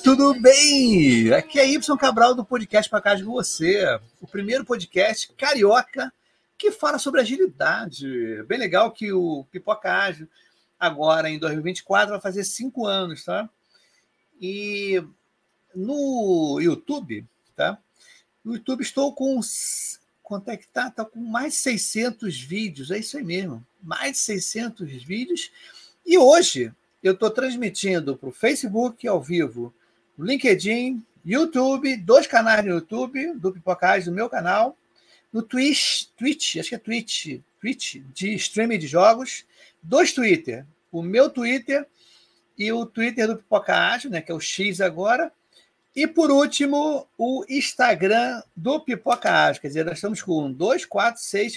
tudo bem? Aqui é Y Cabral do podcast Pra Cá de Você, o primeiro podcast carioca que fala sobre agilidade. Bem legal que o Pipoca Ágil, agora em 2024, vai fazer 5 anos, tá? E no YouTube, tá? No YouTube estou com... Quanto é que tá? Tá com mais de 600 vídeos, é isso aí mesmo. Mais de 600 vídeos. E hoje eu estou transmitindo para o Facebook ao vivo, no LinkedIn, YouTube, 2 canais no YouTube, do Pipocage, do meu canal, no Twitch, acho que é Twitch de streaming de jogos, 2 Twitter, o meu Twitter e o Twitter do Pipocage, né, que é o X agora, e por último, o Instagram do Pipocage, quer dizer, nós estamos com 2, 4, 6,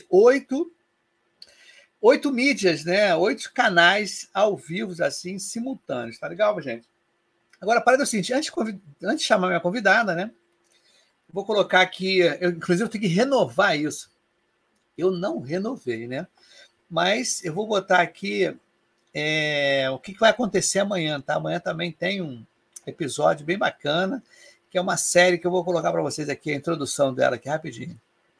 8 mídias, né? 8 canais ao vivo, assim, simultâneos. Tá legal, gente? Agora, a parada é o seguinte, antes de chamar minha convidada, né? Vou colocar aqui, inclusive eu tenho que renovar isso. Eu não renovei, né? Mas eu vou botar aqui o que vai acontecer amanhã, tá? Amanhã também tem um episódio bem bacana, que é uma série que eu vou colocar para vocês aqui, a introdução dela aqui rapidinho.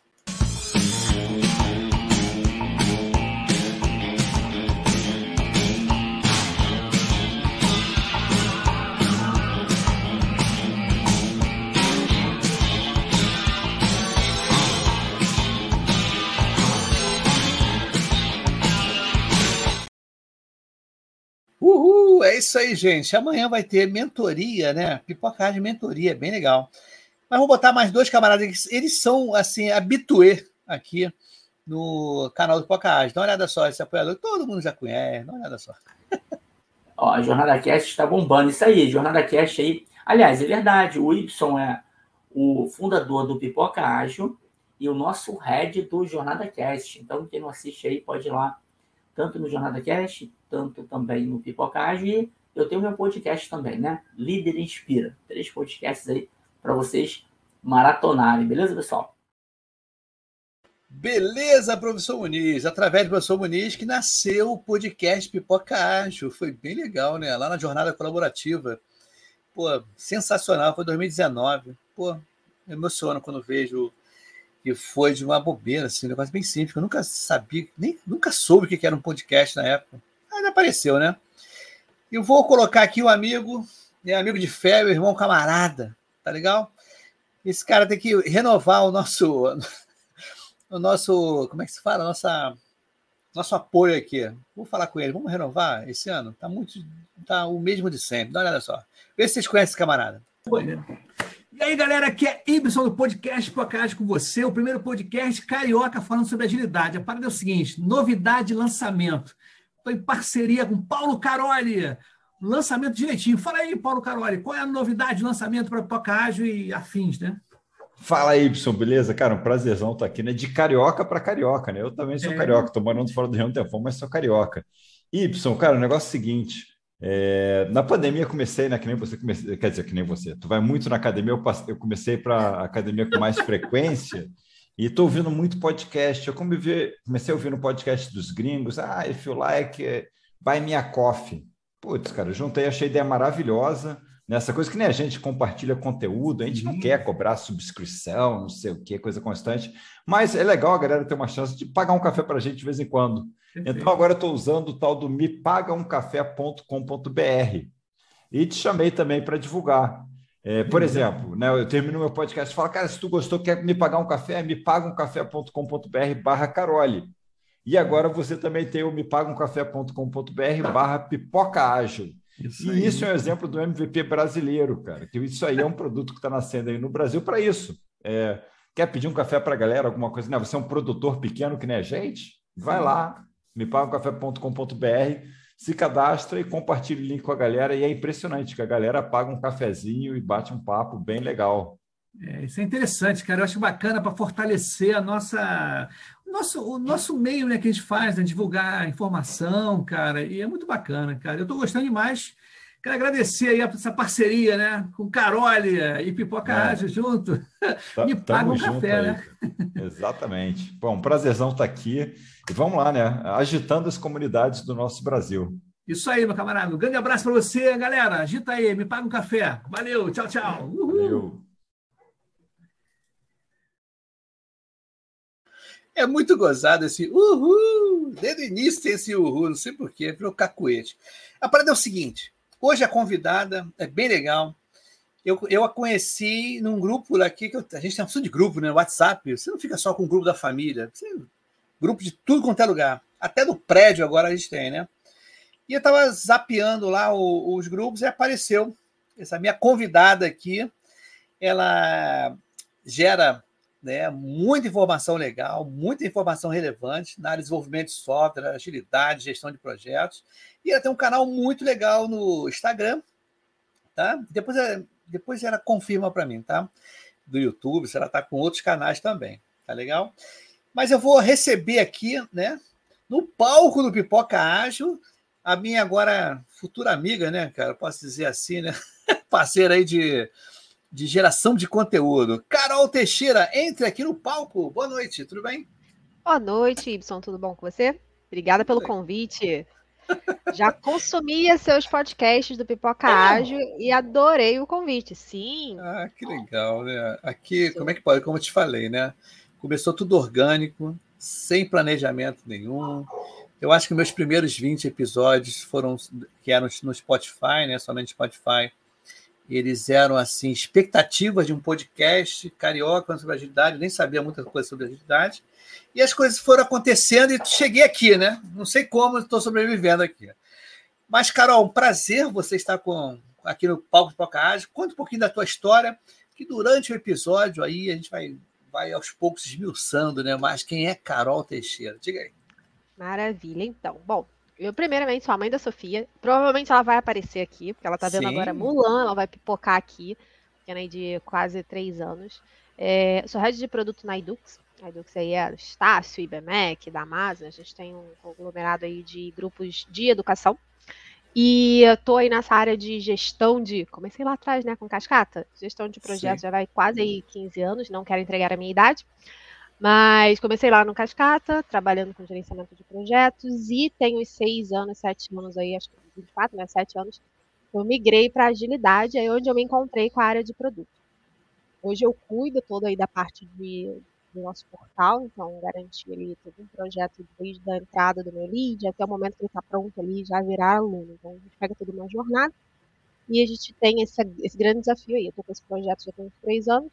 Uhul, é isso aí, gente. Amanhã vai ter mentoria, né? Pipocagem mentoria, bem legal. Mas vou botar mais 2 camaradas, eles são, assim, habituê aqui no canal do Pipocagem. Dá uma olhada só, esse apoiador, todo mundo já conhece, dá uma olhada só. Ó, a Jornada Cast está bombando, isso aí, Jornada Cast aí. Aliás, é verdade, o Y é o fundador do Pipoca Ágil e o nosso head do Jornada Cast. Então, quem não assiste aí pode ir lá, tanto no Jornada Cast, tanto também no Pipoca Ágil. E eu tenho meu podcast também, né? Líder Inspira. 3 podcasts aí para vocês maratonarem, beleza, pessoal? Beleza, professor Muniz. Através do professor Muniz que nasceu o podcast Pipoca Ágil. Foi bem legal, né? Lá na Jornada Colaborativa. Pô, sensacional. Foi 2019. Pô, me emociono quando vejo que foi de uma bobeira, assim, um negócio bem simples. Eu nunca sabia, nunca soube o que era um podcast na época. Ainda apareceu, né? Eu vou colocar aqui o amigo, amigo de fé, meu irmão camarada, tá legal? Esse cara tem que renovar o nosso, como é que se fala? Nosso apoio aqui. Vou falar com ele, vamos renovar esse ano? Tá o mesmo de sempre, dá uma olhada só. Vê se vocês conhecem esse camarada. E aí, galera, aqui é Ibson do podcast Pipocagem com você, o primeiro podcast carioca falando sobre agilidade. A parada é o seguinte, novidade de lançamento. Estou em parceria com Paulo Caroli, lançamento direitinho. Fala aí, Paulo Caroli, qual é a novidade de lançamento para Pipocagem e afins, né? Fala aí, Y, beleza? Cara, um prazerzão estar aqui, né? De carioca para carioca, né? Eu também sou carioca, estou morando fora do Rio há um tempão, mas sou carioca. Y, cara, o negócio é o seguinte, na pandemia comecei, né? Que nem você, quer dizer, que nem você. Tu vai muito na academia, eu comecei para academia com mais frequência e estou ouvindo muito podcast. Eu comecei ouvindo podcast dos gringos. If you like, buy me a coffee. Putz, cara, juntei, achei a ideia maravilhosa. Nessa coisa que nem a gente compartilha conteúdo, a gente não quer cobrar subscrição, não sei o que, coisa constante, mas é legal a galera ter uma chance de pagar um café para a gente de vez em quando. Perfeito. Então agora eu estou usando o tal do mepagaumcafé.com.br e te chamei também para divulgar. Por exemplo, né, eu termino meu podcast e falo, cara, se tu gostou, quer me pagar um café, mepagaumcafé.com.br/Caroli. E agora você também tem o mepagaumcafé.com.br/Pipoca-Ágil. Isso é um exemplo do MVP brasileiro, cara. Que isso aí é um produto que está nascendo aí no Brasil para isso. Quer pedir um café para a galera, alguma coisa? Não, você é um produtor pequeno que nem a gente? Vai lá, mepagaumcafé.com.br, se cadastra e compartilha o link com a galera. E é impressionante que a galera paga um cafezinho e bate um papo bem legal. Isso é interessante, cara. Eu acho bacana para fortalecer o nosso meio, né, que a gente faz, né, divulgar informação, cara, e é muito bacana, cara. Eu estou gostando demais. Quero agradecer aí essa parceria, né, com Caroli e Pipoca Ágil junto. Me paga um café, aí, né? Exatamente. Bom, um prazerzão estar aqui. E vamos lá, né? Agitando as comunidades do nosso Brasil. Isso aí, meu camarada. Um grande abraço para você, galera. Agita aí, me paga um café. Valeu, tchau, tchau. Uhul. Valeu. É muito gozado esse uhul. Desde o início tem esse uhul, não sei porquê, virou cacuete. A parada é o seguinte: hoje a convidada é bem legal. Eu a conheci num grupo aqui, a gente tem uma opção de grupo, né? WhatsApp. Você não fica só com o grupo da família. Grupo de tudo quanto é lugar. Até no prédio agora a gente tem, né? E eu estava zapeando lá os grupos e apareceu essa minha convidada aqui. Ela gera, né, muita informação legal, muita informação relevante na área de desenvolvimento de software, agilidade, gestão de projetos. E ela tem um canal muito legal no Instagram, tá? Depois ela confirma para mim, tá? Do YouTube, se ela está com outros canais também, tá legal? Mas eu vou receber aqui, né, no palco do Pipoca Ágil, a minha agora futura amiga, né, cara? Posso dizer assim, né? Parceira aí de geração de conteúdo. Carol Teixeira, entre aqui no palco. Boa noite, tudo bem? Boa noite, Ibson. Tudo bom com você? Obrigada pelo convite. Já consumia seus podcasts do Pipoca Ágil e adorei o convite. Sim. Ah, que legal, né? Aqui, como é que pode? Como eu te falei, né? Começou tudo orgânico, sem planejamento nenhum. Eu acho que meus primeiros 20 episódios que eram no Spotify, né? Somente Spotify. Eles eram, assim, expectativas de um podcast carioca sobre agilidade. Eu nem sabia muita coisa sobre agilidade. E as coisas foram acontecendo e cheguei aqui, né? Não sei como estou sobrevivendo aqui. Mas, Carol, um prazer você estar aqui no palco de Pipoca Ágil. Conta um pouquinho da tua história, que durante o episódio aí a gente vai aos poucos esmiuçando, né? Mas quem é Carol Teixeira? Diga aí. Maravilha, então. Bom, eu primeiramente sou a mãe da Sofia. Provavelmente ela vai aparecer aqui, porque ela tá vendo agora Mulan, ela vai pipocar aqui, pequena aí de quase 3 anos. Sou head de produto na Edux. A Edux aí é do Estácio, IBMEC, da Amazon. A gente tem um conglomerado aí de grupos de educação. E eu tô aí nessa área de gestão comecei lá atrás, né, com Cascata. Gestão de projetos já vai quase aí 15 anos, não quero entregar a minha idade. Mas comecei lá no Cascata, trabalhando com gerenciamento de projetos, e tenho uns 6 anos, 7 anos aí, acho que 24, né, 7 anos, eu migrei para agilidade, aí onde eu me encontrei com a área de produto. Hoje eu cuido toda aí da parte do nosso portal, então garantir ali todo um projeto desde a entrada do meu lead até o momento que ele está pronto ali, já virar aluno. Então a gente pega toda uma jornada e a gente tem esse grande desafio aí. Eu estou com esse projeto já tem uns 3 anos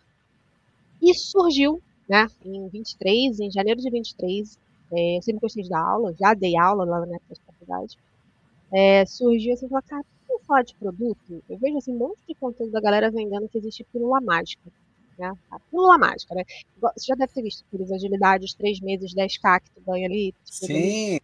e surgiu, né, em janeiro de 23, eu sempre gostei de dar aula, já dei aula lá na época de faculdade, surgiu assim, falar, cara, vamos falar de produto? Eu vejo assim, um monte de conteúdo da galera vendendo que existe pílula mágica. Né? A pílula mágica, né? Você já deve ter visto aqueles agilidades, 3 meses, 10K que tu ganha ali. Sim.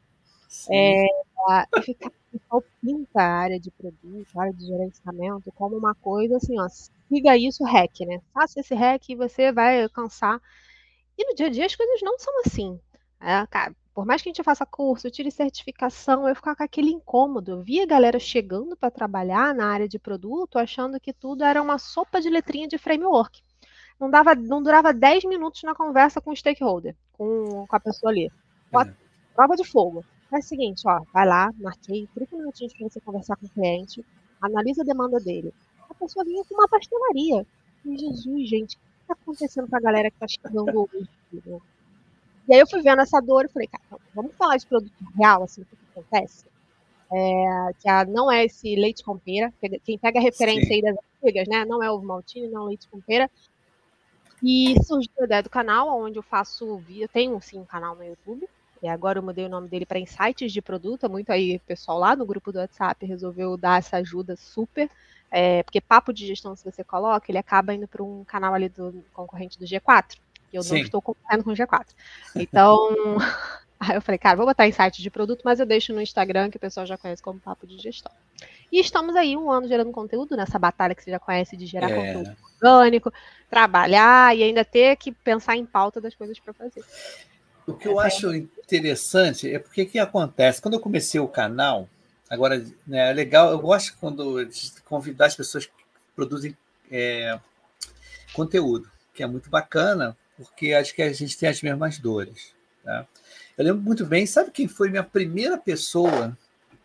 E ficar pinta a área de produto, a área de gerenciamento como uma coisa assim, ó, siga isso, hack, né? Faça esse hack e você vai alcançar. E no dia a dia as coisas não são assim. Cara, por mais que a gente faça curso, tire certificação, eu ficava com aquele incômodo. Eu via a galera chegando para trabalhar na área de produto achando que tudo era uma sopa de letrinha de framework. Não durava 10 minutos na conversa com o stakeholder, com a pessoa ali. Prova de fogo. É o seguinte, ó, vai lá, marquei 30 minutinhos para você conversar com o cliente, analisa a demanda dele. A pessoa vinha com uma pastelaria. E, Jesus, gente, o que está acontecendo com a galera que está chegando hoje? Né? E aí eu fui vendo essa dor e falei, cara, vamos falar de produto real, assim, o que acontece? Que não é esse leite com pera. Quem pega a referência aí das antigas, né? Não é ovo maltine, não é leite com pera. E surgiu a ideia do canal, onde eu faço vídeo. Eu tenho sim um canal no YouTube. E agora eu mudei o nome dele para Insights de Produto. Muito aí, o pessoal lá no grupo do WhatsApp resolveu dar essa ajuda super. Porque papo de gestão, se você coloca, ele acaba indo para um canal ali do concorrente do G4. E eu não estou concorrendo com o G4. Então, aí eu falei, cara, vou botar Insights de Produto, mas eu deixo no Instagram, que o pessoal já conhece como papo de gestão. E estamos aí 1 ano gerando conteúdo nessa batalha que você já conhece de gerar conteúdo orgânico, trabalhar e ainda ter que pensar em pauta das coisas para fazer. O que eu acho interessante é porque que acontece. Quando eu comecei o canal, agora, né, é legal, eu gosto quando de convidar as pessoas que produzem conteúdo, que é muito bacana, porque acho que a gente tem as mesmas dores. Tá? Eu lembro muito bem, sabe quem foi minha primeira pessoa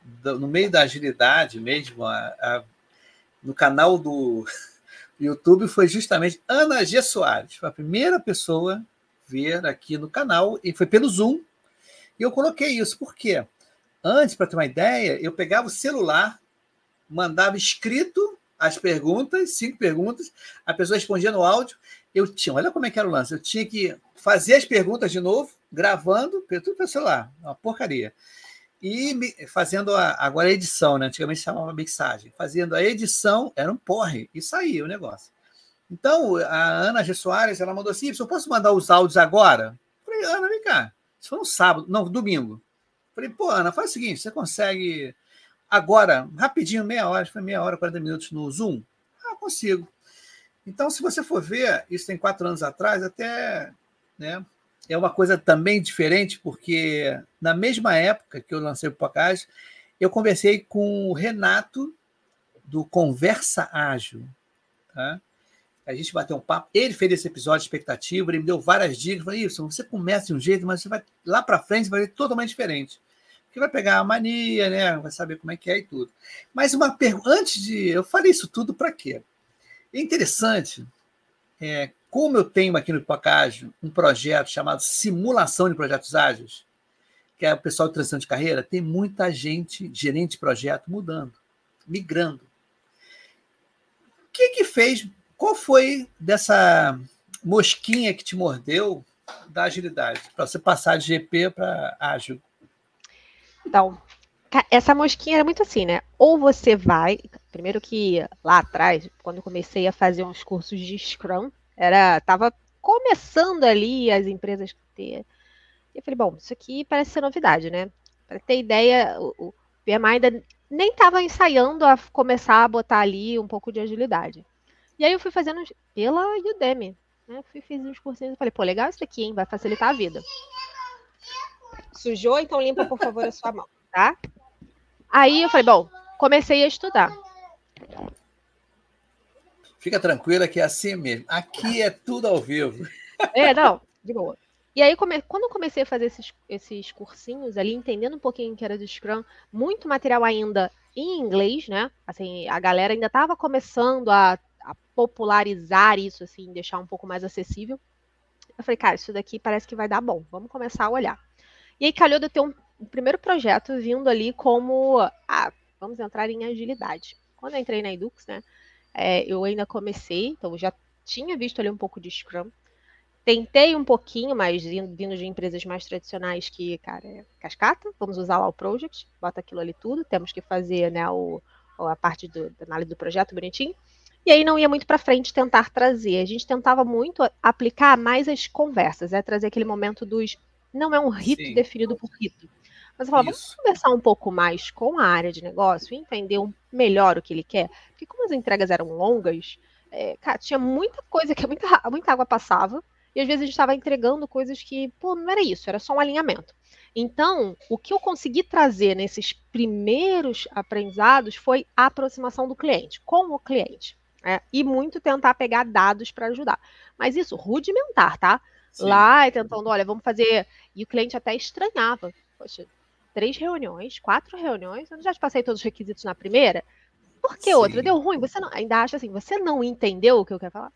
no meio da agilidade mesmo, no canal do YouTube, foi justamente Ana G. Soares. Foi a primeira pessoa a ver aqui no canal, e foi pelo Zoom. E eu coloquei isso. Por quê? Antes, para ter uma ideia, eu pegava o celular, mandava escrito as perguntas, 5 perguntas, a pessoa respondia no áudio. Olha como é que era o lance, eu tinha que fazer as perguntas de novo, gravando, tudo pelo celular, uma porcaria. E fazendo agora a edição, né? Antigamente chamava mixagem. Fazendo a edição, era um porre, e saía o negócio. Então, a Ana G. Soares, ela mandou assim: eu posso mandar os áudios agora? Eu falei, Ana, vem cá. Isso foi no sábado, não, domingo. Eu falei, pô, Ana, faz o seguinte, você consegue agora, rapidinho, meia hora, foi meia hora, 40 minutos no Zoom? Ah, consigo. Então, se você for ver, isso tem 4 anos atrás, até, né, é uma coisa também diferente, porque na mesma época que eu lancei o Pipocast, eu conversei com o Renato, do Conversa Ágil. Tá? A gente bateu um papo, ele fez esse episódio de expectativa, ele me deu várias dicas, eu falei, isso, você começa de um jeito, mas você vai lá para frente, vai ver totalmente diferente. Porque vai pegar a mania, né? Vai saber como é que é e tudo. Mas uma pergunta, eu falei isso tudo para quê? É interessante, como eu tenho aqui no Pipocast um projeto chamado Simulação de Projetos Ágeis, que é o pessoal de transição de carreira, tem muita gente, gerente de projeto, mudando, migrando. O que fez? Qual foi dessa mosquinha que te mordeu da agilidade, para você passar de GP para ágil? Então, essa mosquinha era muito assim, né? Ou você vai... Primeiro que lá atrás, quando eu comecei a fazer uns cursos de Scrum, tava começando ali as empresas ter... E eu falei, bom, isso aqui parece ser novidade, né? Para ter ideia, o PMI ainda nem estava ensaiando a começar a botar ali um pouco de agilidade. E aí eu fui fazendo pela Udemy, né? Fiz uns cursinhos e falei, pô, legal isso aqui, hein? Vai facilitar a vida. Sujou? Então limpa, por favor, a sua mão, tá? Aí eu falei, bom, comecei a estudar. Fica tranquila que é assim mesmo. Aqui é tudo ao vivo. Não, de boa. E aí, quando eu comecei a fazer esses cursinhos ali, entendendo um pouquinho que era de Scrum, muito material ainda em inglês, né? Assim, a galera ainda estava começando a popularizar isso, assim, deixar um pouco mais acessível. Eu falei, cara, isso daqui parece que vai dar bom. Vamos começar a olhar. E aí calhou de eu ter um primeiro projeto vindo ali como, vamos entrar em agilidade. Quando eu entrei na Edux, né, eu ainda comecei, então eu já tinha visto ali um pouco de Scrum. Tentei um pouquinho, mas vindo de empresas mais tradicionais que, cara, é cascata, vamos usar lá o project, bota aquilo ali tudo, temos que fazer, né, a parte da análise do projeto bonitinho. E aí não ia muito para frente tentar trazer. A gente tentava muito aplicar mais as conversas, trazer aquele momento dos... Não é um rito Sim. definido por rito. Mas eu falava, vamos conversar um pouco mais com a área de negócio e entender melhor o que ele quer. Porque como as entregas eram longas, cara, tinha muita coisa que muita água passava. E às vezes a gente estava entregando coisas que, pô, não era isso, era só um alinhamento. Então, o que eu consegui trazer nesses primeiros aprendizados foi a aproximação do cliente, com o cliente. E muito tentar pegar dados para ajudar. Mas isso, rudimentar, tá? Sim. Lá, tentando, olha, vamos fazer... E o cliente até estranhava. Poxa, 3 reuniões, 4 reuniões, eu já te passei todos os requisitos na primeira? Por que outra? Deu ruim? Você não... Ainda acha assim, você não entendeu o que eu quero falar?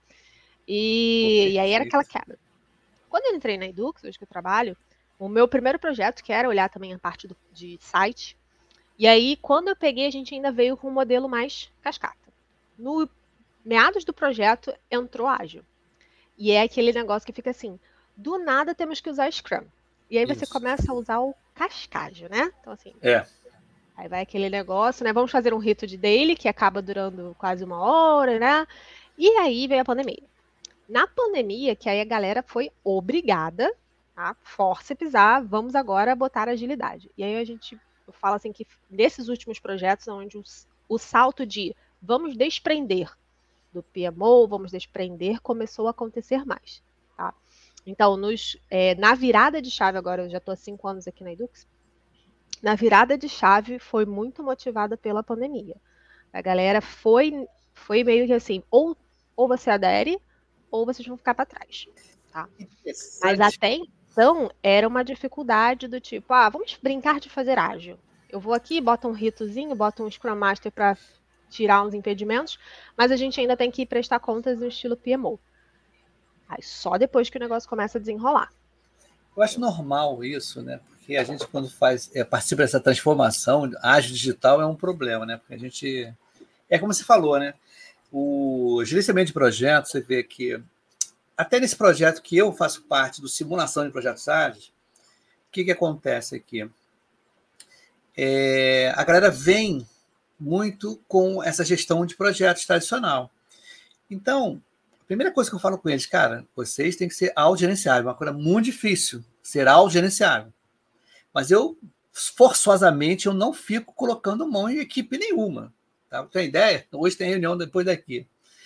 E aí era aquela quebra. Quando eu entrei na Edux, hoje que eu trabalho, o meu primeiro projeto, que era olhar também a parte de site, e aí quando eu peguei, a gente ainda veio com um modelo mais cascata. No meados do projeto, entrou ágil. E é aquele negócio que fica assim, do nada temos que usar Scrum. E aí você começa a usar o cascágio, né? Então assim, aí vai aquele negócio, né? Vamos fazer um rito de daily, que acaba durando quase 1 hora, né? E aí veio a pandemia. Na pandemia, que aí a galera foi obrigada, tá? Forceps, vamos agora botar agilidade. E aí eu falo assim que nesses últimos projetos, onde o salto de vamos desprender do PMO, vamos desprender, começou a acontecer mais, tá? Então, na virada de chave, agora eu já estou há 5 anos aqui na Edux, na virada de chave foi muito motivada pela pandemia. A galera foi meio que assim, ou você adere, ou vocês vão ficar para trás, tá? Mas até então, era uma dificuldade do tipo, vamos brincar de fazer ágil. Eu vou aqui, boto um ritozinho, boto um Scrum Master para tirar uns impedimentos, mas a gente ainda tem que prestar contas no estilo PMO. Aí só depois que o negócio começa a desenrolar. Eu acho normal isso, né? Porque a gente, quando participa dessa transformação, ágil digital é um problema, né? Porque a gente. É como você falou, né? O gerenciamento de projetos, você vê que até nesse projeto que eu faço parte do simulação de projetos ágeis, o que acontece aqui? A galera vem muito com essa gestão de projetos tradicional. Então, a primeira coisa que eu falo com eles, cara, vocês têm que ser autogerenciáveis. É uma coisa muito difícil ser autogerenciável. Mas forçosamente, eu não fico colocando mão em equipe nenhuma. Tá? Tem ideia? Hoje tem reunião depois daqui.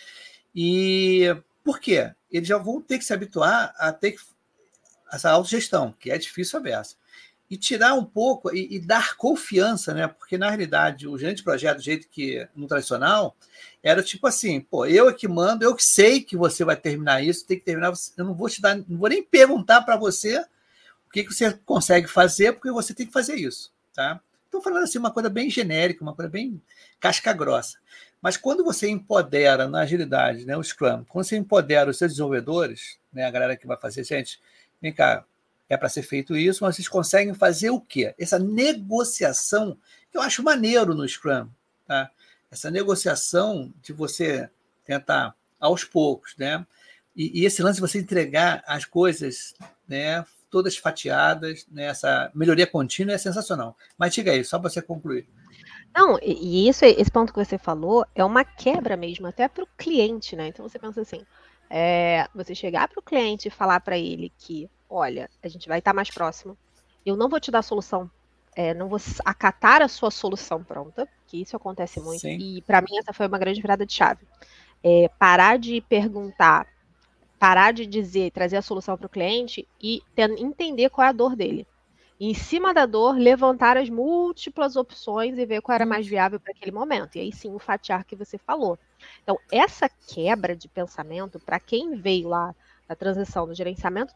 E por quê? Eles já vão ter que se habituar a ter essa autogestão, que é difícil a beça. E tirar um pouco e dar confiança, né? Porque, na realidade, o gerente de projeto, do jeito que no tradicional, era tipo assim, pô, eu é que mando, eu que sei que você vai terminar isso, tem que terminar, eu não vou te dar, não vou nem perguntar para você o que você consegue fazer, porque você tem que fazer isso, tá? Estou falando assim, uma coisa bem genérica, uma coisa bem casca grossa. Mas quando você empodera na agilidade, né, o Scrum, quando você empodera os seus desenvolvedores, né, a galera que vai fazer, gente, vem cá, é para ser feito isso, mas vocês conseguem fazer o quê? Essa negociação, que eu acho maneiro no Scrum, tá? Essa negociação de você tentar aos poucos, né? E esse lance de você entregar as coisas, né, todas fatiadas, né? Essa melhoria contínua é sensacional. Mas diga aí, só para você concluir. Não, e isso, esse ponto que você falou é uma quebra mesmo, até para o cliente, né? Então você pensa assim, você chegar para o cliente e falar para ele que, olha, a gente vai estar mais próximo, eu não vou te dar a solução, não vou acatar a sua solução pronta, que isso acontece muito, Sim. E para mim essa foi uma grande virada de chave. Parar de perguntar, parar de dizer, trazer a solução para o cliente e entender qual é a dor dele. E, em cima da dor, levantar as múltiplas opções e ver qual era mais viável para aquele momento. E aí sim, o fatiar que você falou. Então, essa quebra de pensamento, para quem veio lá da transição do gerenciamento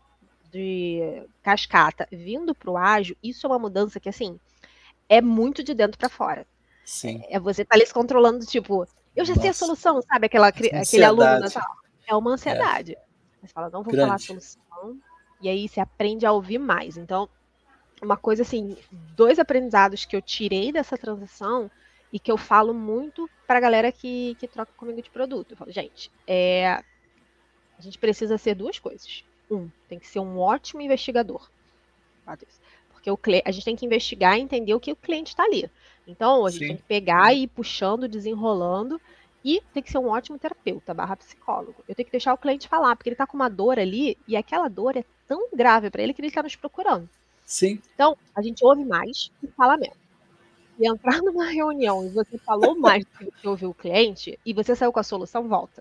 de cascata vindo para o ágil, isso é uma mudança que, assim, é muito de dentro para fora. Sim. É você estar ali se controlando, tipo, eu já sei a solução, sabe? Aquele aluno da sala. É uma ansiedade. Você fala, não vou falar a solução. E aí você aprende a ouvir mais. Então, uma coisa assim, 2 aprendizados que eu tirei dessa transição e que eu falo muito para a galera que troca comigo de produto. Eu falo, gente, a gente precisa ser 2 coisas. Tem que ser um ótimo investigador. Porque a gente tem que investigar e entender o que o cliente está ali. Então, a gente tem que pegar e ir puxando, desenrolando. E tem que ser um ótimo terapeuta / psicólogo. Eu tenho que deixar o cliente falar, porque ele está com uma dor ali e aquela dor é tão grave para ele que ele está nos procurando. Sim. Então, a gente ouve mais e fala menos. E entrar numa reunião e você falou mais do que você ouviu o cliente e você saiu com a solução, volta.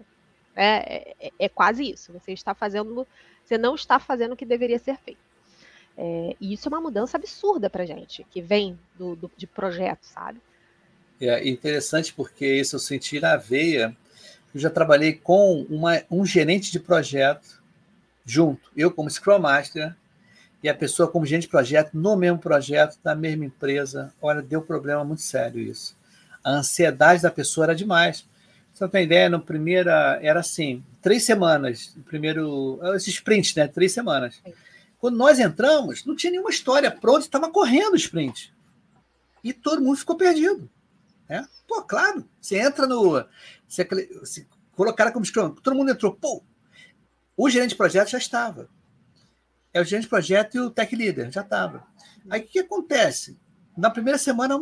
É quase isso. Você não está fazendo o que deveria ser feito. E isso é uma mudança absurda pra gente, que vem de projeto, sabe? É interessante porque isso eu senti na veia. Eu já trabalhei com um gerente de projeto junto. Eu como Scrum Master e a pessoa como gerente de projeto no mesmo projeto, na mesma empresa. Olha, deu problema muito sério isso. A ansiedade da pessoa era demais. Você não tem ideia, no primeiro era assim, 3 semanas. No primeiro, esse sprint, né? 3 semanas. Sim. Quando nós entramos, não tinha nenhuma história pronta, estava correndo o sprint. E todo mundo ficou perdido. Né? Pô, claro, você entra no... Você colocaram como Scrum, todo mundo entrou. Pô, o gerente de projeto já estava. O gerente de projeto e o tech leader já estava. Aí o que acontece? Na primeira semana,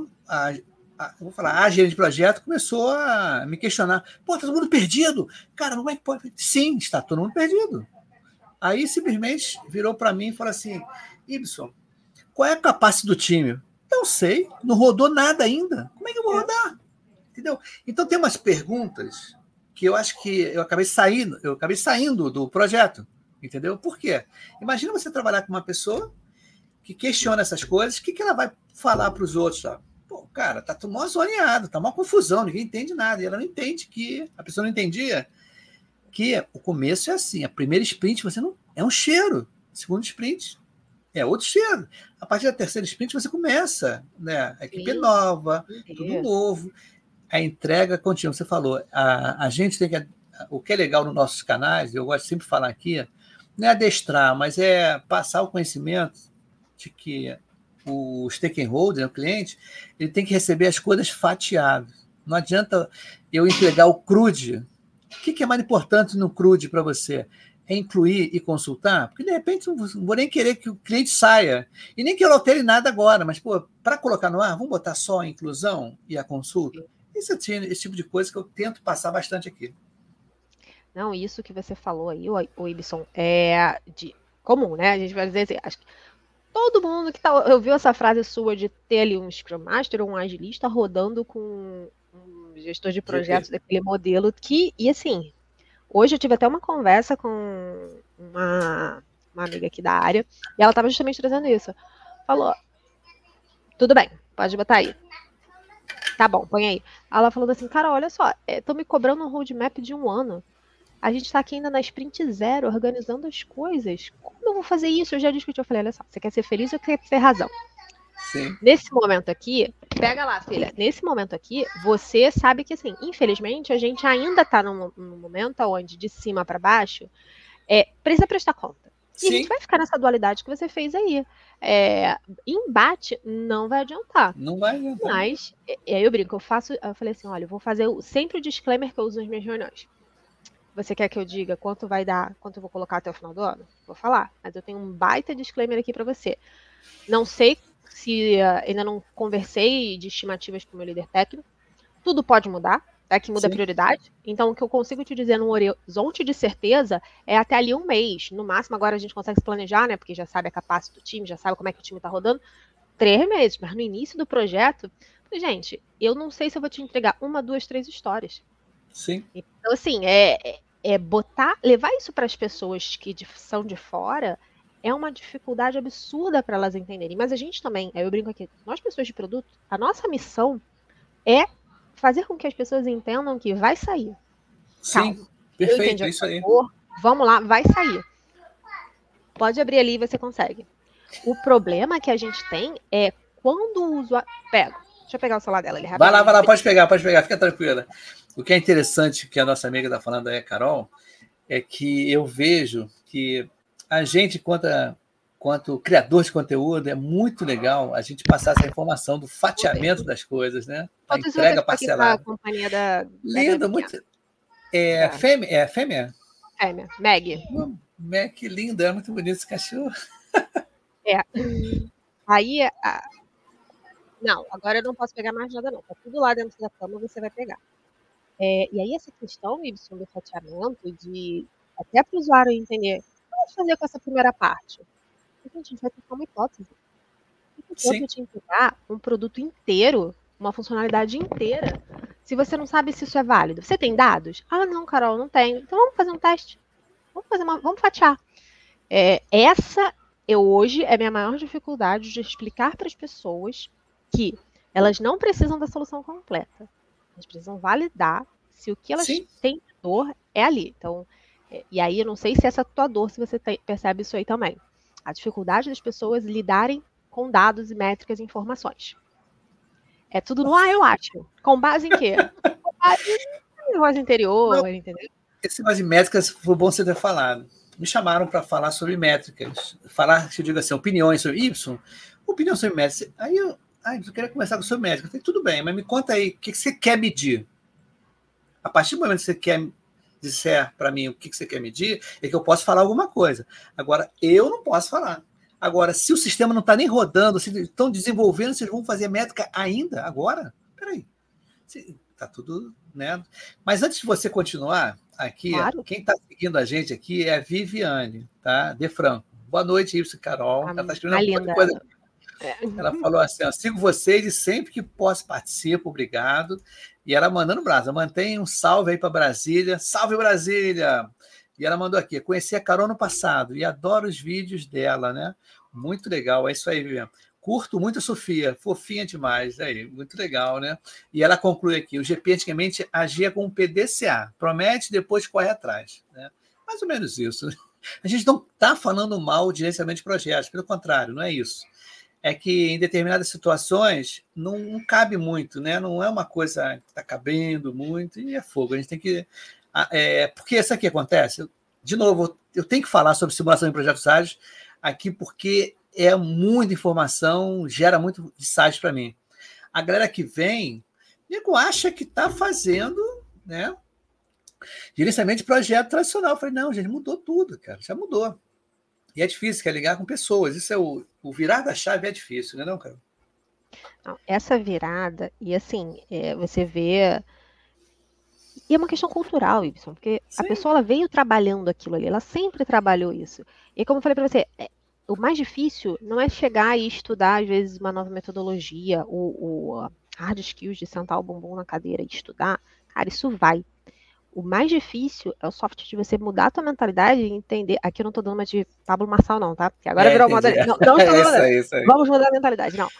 a gerente de projeto começou a me questionar. Pô, tá todo mundo perdido? Cara, não é que pode... Sim, está todo mundo perdido. Aí simplesmente virou para mim e falou assim, Ibson, qual é a capacidade do time? Não sei, não rodou nada ainda. Como é que eu vou rodar? Entendeu? Então tem umas perguntas que eu acho que eu acabei saindo do projeto. Entendeu? Por quê? Imagina você trabalhar com uma pessoa que questiona essas coisas, o que ela vai falar para os outros? Tá? Pô, cara, tá tudo mal zoneado, tá uma confusão, ninguém entende nada. E ela não entende a pessoa não entendia que o começo é assim, a primeira sprint você não é um cheiro, segundo sprint outro cheiro. A partir da terceira sprint você começa, né? A equipe Sim, nova, tudo isso. novo. A entrega contínua. Você falou, a gente tem que... O que é legal nos nossos canais, eu gosto sempre de falar aqui, não é adestrar, mas é passar o conhecimento de que o stakeholder, o cliente, ele tem que receber as coisas fatiadas. Não adianta eu entregar o crude. O que é mais importante no crude para você? É incluir e consultar? Porque, de repente, não vou nem querer que o cliente saia. E nem que eu altere nada agora, mas, para colocar no ar, vamos botar só a inclusão e a consulta? Esse tipo de coisa que eu tento passar bastante aqui. Não, isso que você falou aí, o Ibson, é de comum, né? A gente vai dizer assim, acho que todo mundo que ouviu essa frase sua de ter ali um Scrum Master ou um agilista rodando com um gestor de projetos daquele modelo e assim, hoje eu tive até uma conversa com uma amiga aqui da área e ela estava justamente trazendo isso. Falou, tudo bem, pode botar aí. Tá bom, põe aí. Ela falou assim, cara, olha só, estão me cobrando um roadmap de 1 ano. A gente está aqui ainda na sprint 0, organizando as coisas. Como eu vou fazer isso? Eu já discuti. Eu falei, olha só, você quer ser feliz ou quer ter razão? Sim. Nesse momento aqui, pega lá, filha. Nesse momento aqui, você sabe que, assim, infelizmente, a gente ainda está num momento onde, de cima para baixo, precisa prestar conta. E a gente vai ficar nessa dualidade que você fez aí. Embate não vai adiantar. Não vai adiantar. Mas, aí eu brinco, eu falei assim, olha, eu vou fazer sempre o disclaimer que eu uso nas minhas reuniões. Você quer que eu diga quanto vai dar, quanto eu vou colocar até o final do ano? Vou falar, mas eu tenho um baita disclaimer aqui para você. Não sei se ainda não conversei de estimativas com o meu líder técnico. Tudo pode mudar, que muda a prioridade. Então, o que eu consigo te dizer num horizonte de certeza é até ali 1 mês. No máximo, agora a gente consegue se planejar, né? Porque já sabe a capacidade do time, já sabe como é que o time está rodando. 3 meses, mas no início do projeto, gente, eu não sei se eu vou te entregar 1, 2, 3 histórias. Sim. Então, assim, levar isso para as pessoas que são de fora é uma dificuldade absurda para elas entenderem. Mas a gente também, eu brinco aqui, nós pessoas de produto, a nossa missão é fazer com que as pessoas entendam que vai sair. Sim, calma. Perfeito, é isso aí. Vamos lá, vai sair. Pode abrir ali e você consegue. O problema que a gente tem é quando o usuário... Deixa eu pegar o celular dela. Vai lá, pode pegar, fica tranquila. O que é interessante que a nossa amiga está falando aí, Carol, é que eu vejo que a gente, quanto criador de conteúdo, é muito legal a gente passar essa informação do fatiamento das coisas, né? A entrega parcelada. Linda, muito. Fêmea? Fêmea, Meg. Meg, que linda, é muito bonito esse cachorro. Aí, não, agora eu não posso pegar mais nada, não. Tá tudo lá dentro da cama, você vai pegar. E aí, essa questão, Ibson, do fatiamento, até para o usuário entender, o que eu vou fazer com essa primeira parte? A gente vai testar uma hipótese. Eu te entregar um produto inteiro, uma funcionalidade inteira, se você não sabe se isso é válido. Você tem dados? Ah, não, Carol, não tenho. Então vamos fazer um teste. Vamos fatiar. Essa hoje é a minha maior dificuldade de explicar para as pessoas que elas não precisam da solução completa. Elas precisam validar se o que elas têm de dor é ali. Então, e aí eu não sei se essa tua dor, se você percebe isso aí também. A dificuldade das pessoas lidarem com dados e métricas e informações. É tudo no eu acho. Com base em quê? Com base em voz interior, entendeu? Esse negócio de métricas foi bom você ter falado. Me chamaram para falar sobre métricas. Eu digo assim, opiniões sobre Y, opinião sobre métricas. Aí eu queria conversar com o seu médico. Eu falei, tudo bem, mas me conta aí, o que você quer medir? A partir do momento que você quer disser para mim o que você quer medir, é que eu posso falar alguma coisa. Agora, eu não posso falar. Agora, se o sistema não está nem rodando, se estão desenvolvendo, vocês vão fazer métrica ainda? Agora? Peraí. Está tudo, né? Mas antes de você continuar aqui, claro. Quem está seguindo a gente aqui é a Viviane, tá? De Franco. Boa noite, Ibson, Carol. Ela está escrevendo muita coisa. Ela falou assim, sigo vocês e sempre que posso participo, obrigado. E ela mandando brasa, mantém um salve aí para Brasília. Salve, Brasília! E ela mandou aqui, conheci a Carol no passado e adoro os vídeos dela, né? Muito legal, é isso aí, Viviane. Curto muito a Sofia, fofinha demais, aí, muito legal, né? E ela conclui aqui, o GP antigamente agia com um PDCA, promete, depois corre atrás, né? Mais ou menos isso. A gente não está falando mal de gerenciamento de projetos, pelo contrário, não é isso. É que em determinadas situações não cabe muito, né? Não é uma coisa que está cabendo muito e é fogo. A gente tem que... porque isso aqui acontece. De novo, eu tenho que falar sobre simulação de projetos ágeis aqui porque é muita informação, gera muito insight para mim. A galera que vem, nego acha que está fazendo, né, gerenciamento de projeto tradicional. Eu falei, não, gente, mudou tudo, cara, já mudou. E é difícil, quer ligar com pessoas. Isso é o virar da chave é difícil, não é não, cara? Não, essa virada, e assim, você vê... E é uma questão cultural, Ibson, porque Sim. a pessoa ela veio trabalhando aquilo ali, ela sempre trabalhou isso. E como eu falei para você, o mais difícil não é chegar e estudar, às vezes, uma nova metodologia, o hard skills de sentar o bumbum na cadeira e estudar. Cara, isso vai. O mais difícil é o soft de você mudar a tua mentalidade e entender. Aqui eu não tô dando uma de Pablo Marçal, não, tá? Porque agora virou moda. Não estou dando isso aí. Vamos mudar a mentalidade, não.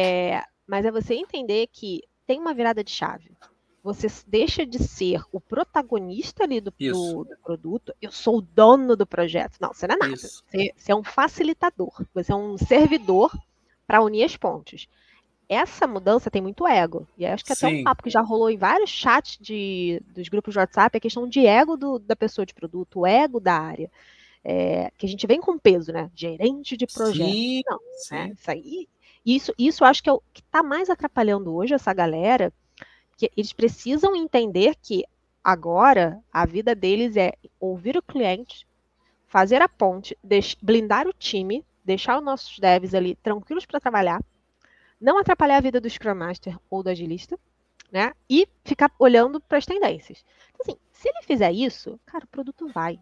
Mas é você entender que tem uma virada de chave. Você deixa de ser o protagonista ali do produto. Eu sou o dono do projeto. Não, você não é nada. Você é um facilitador. Você é um servidor para unir as pontes. Essa mudança tem muito ego. E acho que até um papo que já rolou em vários chats dos grupos de WhatsApp é a questão de ego da pessoa de produto, o ego da área. Que a gente vem com peso, né? Gerente de projeto. Sim, não, sim. Né? Isso aí. Isso acho que é o que está mais atrapalhando hoje essa galera, que eles precisam entender que agora a vida deles é ouvir o cliente, fazer a ponte, blindar o time, deixar os nossos devs ali tranquilos para trabalhar, não atrapalhar a vida do Scrum Master ou do agilista, né? E ficar olhando para as tendências. Então, assim, se ele fizer isso, cara, o produto vai.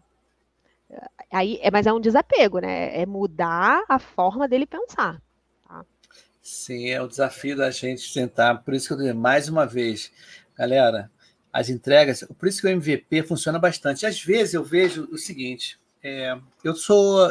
Mas é um desapego, né? É mudar a forma dele pensar. Tá? Sim, é o desafio da gente tentar. Por isso que eu digo, mais uma vez, galera, as entregas, por isso que o MVP funciona bastante. Às vezes eu vejo o seguinte, eu sou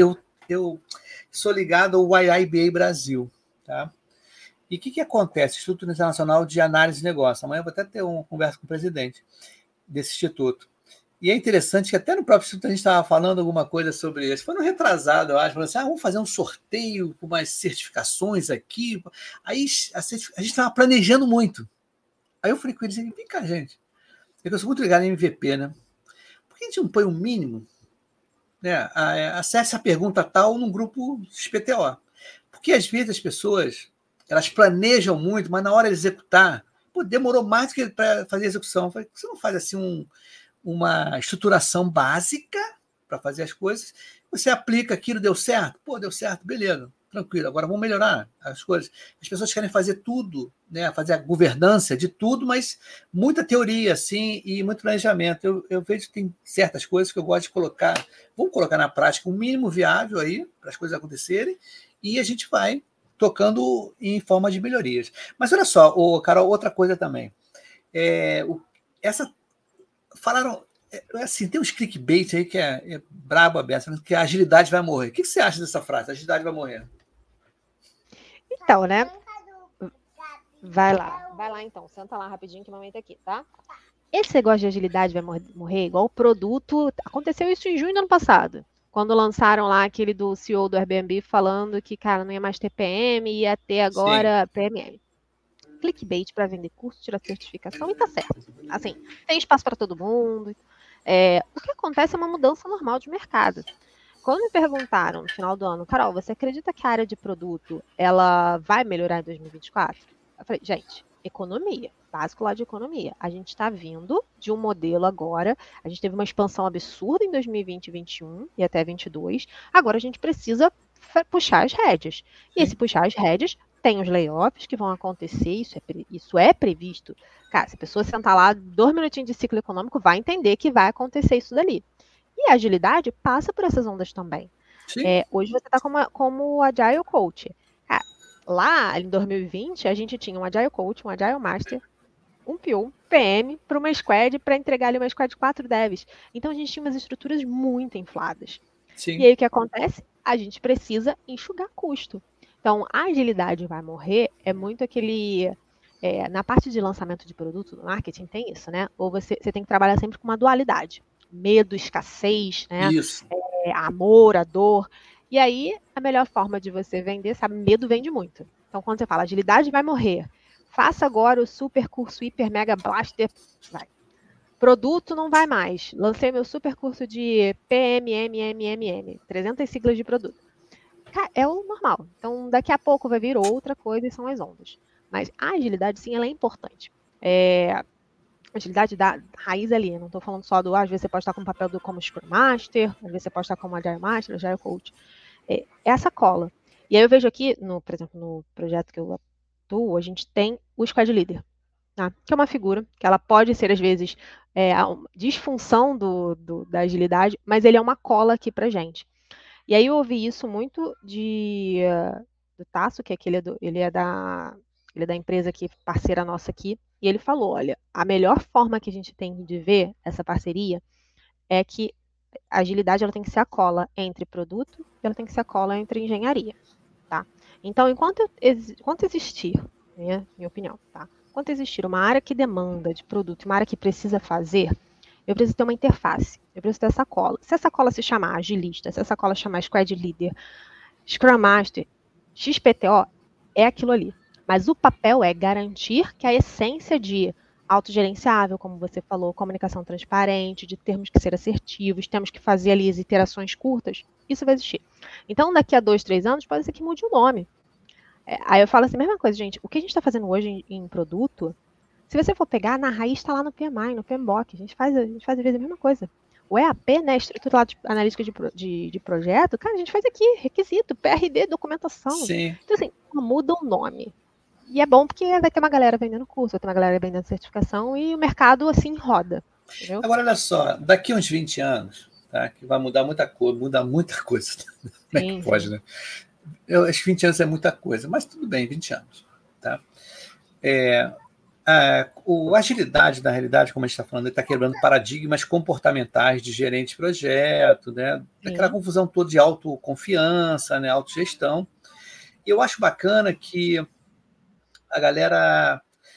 ligado ao IIBA Brasil, tá? E o que acontece? Instituto Internacional de Análise de Negócio. Amanhã eu vou até ter uma conversa com o presidente desse instituto. E é interessante que até no próprio instituto a gente estava falando alguma coisa sobre isso. Foi no retrasado, eu acho. Falando assim, vamos fazer um sorteio com umas certificações aqui. Aí a gente estava planejando muito. Aí eu falei com eles, vem cá, gente. Eu sou muito ligado em MVP, né? Por que a gente não põe um mínimo? Né? Acesse a pergunta tal num grupo XPTO. Porque às vezes as pessoas elas planejam muito, mas na hora de executar, demorou mais do que para fazer a execução. Eu falei, você não faz assim uma estruturação básica para fazer as coisas, você aplica aquilo, deu certo? Deu certo, beleza, tranquilo, agora vamos melhorar as coisas. As pessoas querem fazer tudo, né, fazer a governança de tudo, mas muita teoria, assim, e muito planejamento. Eu vejo que tem certas coisas que eu gosto de colocar, vamos colocar na prática o mínimo viável aí, para as coisas acontecerem, e a gente vai tocando em forma de melhorias. Mas olha só, Carol, outra coisa também. Falaram, assim, tem uns clickbait aí que é brabo aberto, que a agilidade vai morrer. O que você acha dessa frase? A agilidade vai morrer. Então, né? Vai lá então, senta lá rapidinho que o momento é aqui, tá? Esse negócio de agilidade vai morrer igual o produto. Aconteceu isso em junho do ano passado, quando lançaram lá aquele do CEO do Airbnb falando que, cara, não ia mais ter PM, ia ter agora PMM. Clickbait para vender curso, tirar certificação e tá certo. Assim, tem espaço para todo mundo. O que acontece é uma mudança normal de mercado. Quando me perguntaram no final do ano, Carol, você acredita que a área de produto ela vai melhorar em 2024? Eu falei, gente, economia, básico lá de economia. A gente está vindo de um modelo agora, a gente teve uma expansão absurda em 2020 e 2021 e até 2022, agora a gente precisa puxar as rédeas. E esse puxar as rédeas tem os layoffs que vão acontecer, isso é previsto. Cara, se a pessoa sentar lá 2 minutinhos de ciclo econômico, vai entender que vai acontecer isso dali. E a agilidade passa por essas ondas também. Hoje você está como Agile Coach. Lá em 2020, a gente tinha um Agile Coach, um Agile Master, um PO, um PM, para uma squad, para entregar ali uma squad de 4 devs. Então a gente tinha umas estruturas muito infladas. Sim. E aí o que acontece? A gente precisa enxugar custo. Então a agilidade vai morrer, é muito aquele... na parte de lançamento de produto, no marketing tem isso, né? Ou você tem que trabalhar sempre com uma dualidade. Medo, escassez, né? Isso. amor, a dor. E aí, a melhor forma de você vender, sabe, medo vende muito. Então, quando você fala, agilidade vai morrer, faça agora o super curso Hiper Mega Blaster, vai. Produto não vai mais. Lancei meu super curso de PMMMMM, 300 siglas de produto. É o normal. Então, daqui a pouco vai vir outra coisa e são as ondas. Mas a agilidade, sim, ela é importante. A agilidade da raiz ali. Não estou falando só do, às vezes você pode estar com o papel como Scrum Master, às vezes você pode estar como Agile Master, Agile Coach. É essa cola. E aí eu vejo aqui, por exemplo, no projeto que eu atuo, a gente tem o Squad Leader. Tá? Que é uma figura, que ela pode ser, às vezes, a disfunção da agilidade, mas ele é uma cola aqui pra gente. E aí eu ouvi isso muito do Tasso, que ele é da empresa aqui, parceira nossa aqui, e ele falou, olha, a melhor forma que a gente tem de ver essa parceria é que a agilidade ela tem que ser a cola entre produto e ela tem que ser a cola entre engenharia, tá? Então, enquanto existir, né, minha opinião, tá? Enquanto existir uma área que demanda de produto e uma área que precisa fazer, eu preciso ter uma interface, eu preciso ter essa cola. Se essa cola se chamar agilista, se essa cola chamar Squad Leader, Scrum Master, XPTO, é aquilo ali. Mas o papel é garantir que a essência de autogerenciável, como você falou, comunicação transparente, de termos que ser assertivos, temos que fazer ali as iterações curtas, isso vai existir. Então, daqui a 2, 3 anos, pode ser que mude o nome. Aí eu falo assim, mesma coisa, gente, o que a gente está fazendo hoje em produto, se você for pegar, na raiz está lá no PMI, no PMBOK, a gente faz às vezes a mesma coisa. O EAP, né, estrutura lá de analítica de projeto, cara, a gente faz aqui, requisito, PRD, documentação. Sim. Então, assim, muda o nome. E é bom porque vai ter uma galera vendendo curso, vai ter uma galera vendendo certificação e o mercado, assim, roda. Entendeu? Agora, olha só, daqui a uns 20 anos, tá, que vai mudar muita coisa, Como é que pode, né? Eu acho que 20 anos é muita coisa, mas tudo bem, 20 anos. Tá? A agilidade, na realidade, como a gente está falando, ele está quebrando paradigmas comportamentais de gerente de projeto, né? Aquela confusão toda de autoconfiança, né? Autogestão. E eu acho bacana que a galera...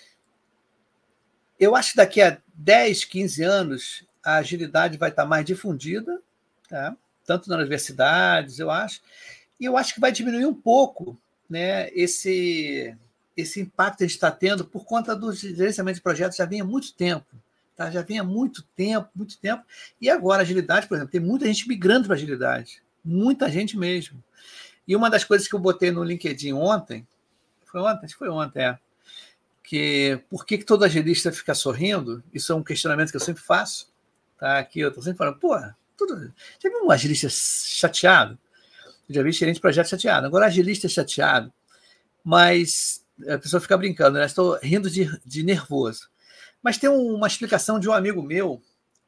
Eu acho que daqui a 10, 15 anos, a agilidade vai estar mais difundida, tá? Tanto nas universidades, eu acho. E eu acho que vai diminuir um pouco, né, esse impacto que a gente está tendo por conta do gerenciamento de projetos. Já vinha há muito tempo. Tá? Já vinha há muito tempo. E agora a agilidade, por exemplo, tem muita gente migrando para a agilidade. Muita gente mesmo. E uma das coisas que eu botei no LinkedIn ontem, acho que foi ontem, que por que todo agilista fica sorrindo? Isso é um questionamento que eu sempre faço. Tá? Aqui eu estou sempre falando, já viu um agilista chateado? Eu já vi gerente de projeto chateado. Agora, agilista é chateado, mas a pessoa fica brincando, né? Estou rindo de nervoso. Mas tem uma explicação de um amigo meu,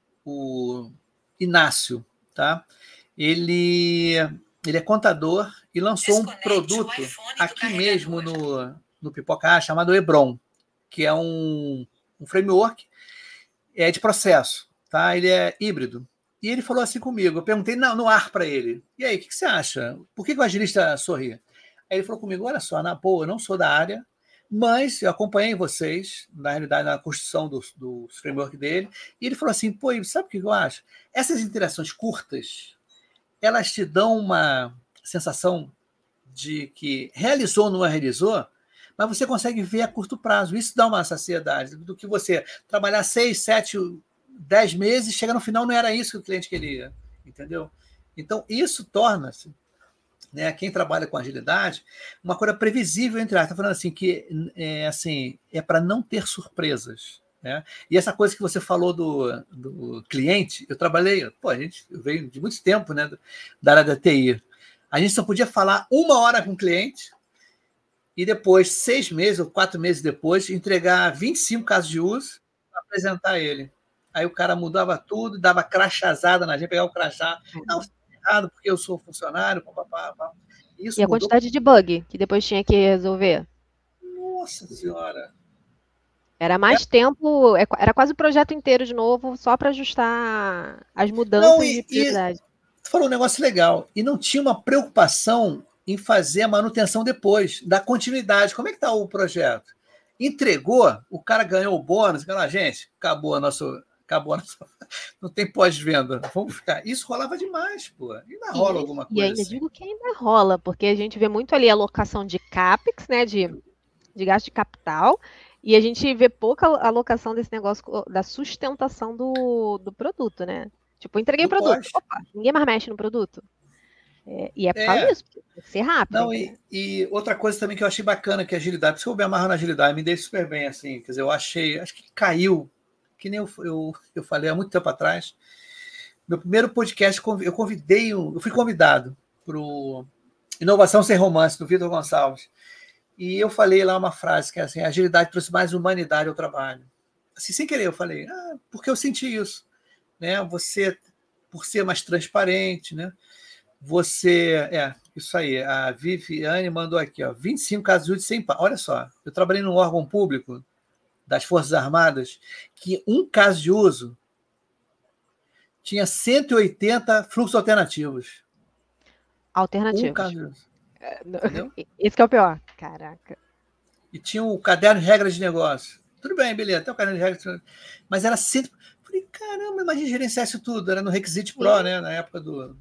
o Inácio, tá? Ele é contador e lançou um produto aqui mesmo no Pipoca chamado Hebron, que é um framework de processo, tá? Ele é híbrido. E ele falou assim comigo, eu perguntei no ar para ele, e aí, o que você acha? Por que o agilista sorri? Aí ele falou comigo, olha só, na boa, eu não sou da área, mas eu acompanhei vocês, na realidade, na construção do framework dele, e ele falou assim, sabe o que eu acho? Essas interações curtas, elas te dão uma sensação de que realizou ou não realizou, mas você consegue ver a curto prazo, isso dá uma saciedade, do que você trabalhar 6, 7... 10 meses, chega no final, não era isso que o cliente queria, entendeu? Então, isso torna-se, né, quem trabalha com agilidade, uma coisa previsível entre aspas. Está falando assim, que é para não ter surpresas. Né? E essa coisa que você falou do cliente, eu trabalhei, eu venho de muito tempo, né, da área da TI. A gente só podia falar 1 hora com o cliente e depois, 6 meses ou 4 meses depois, entregar 25 casos de uso para apresentar ele. Aí o cara mudava tudo, dava crachazada na gente, pegava o crachá. Não, está errado, porque eu sou funcionário. Isso e a quantidade de bug que depois tinha que resolver? Nossa Senhora! Era mais tempo, era quase o projeto inteiro de novo, só para ajustar as mudanças de prioridade. Tu falou um negócio legal. E não tinha uma preocupação em fazer a manutenção depois, da continuidade. Como é que está o projeto? Entregou, o cara ganhou o bônus, gente, acabou a nossa acabou a nossa... Não tem pós-venda, vamos ficar. Isso rolava demais, pô. Ainda rola alguma coisa. E ainda assim. digo que ainda rola, porque a gente vê muito ali a alocação de CAPEX, né, de gasto de capital, e a gente vê pouca alocação desse negócio da sustentação do produto, né? Tipo, entreguei o produto, opa, ninguém mais mexe no produto. E é por causa disso, porque tem que ser rápido. Não, e outra coisa também que eu achei bacana, que é a agilidade, por isso que eu me amarro na agilidade, me dei super bem, assim, quer dizer, acho que caiu, que nem eu falei há muito tempo atrás. Meu primeiro podcast, eu fui convidado para o Inovação Sem Romance, do Vitor Gonçalves. E eu falei lá uma frase que é assim: a agilidade trouxe mais humanidade ao trabalho. Assim, sem querer, eu falei, porque eu senti isso. Né? Você, por ser mais transparente, né? Isso aí. A Viviane mandou aqui, ó, 25 casos de uso sem pau. Olha só, eu trabalhei num órgão público das Forças Armadas que um caso de uso tinha 180 fluxos alternativos. Alternativos. Um caso de uso. Entendeu? Esse que é o pior. Caraca. E tinha o caderno de regras de negócio. Tudo bem, beleza, até o caderno de regras de negócio. Mas era sempre... Falei, caramba, imagina gerenciar isso tudo. Era no Requisite Pro, né? Na época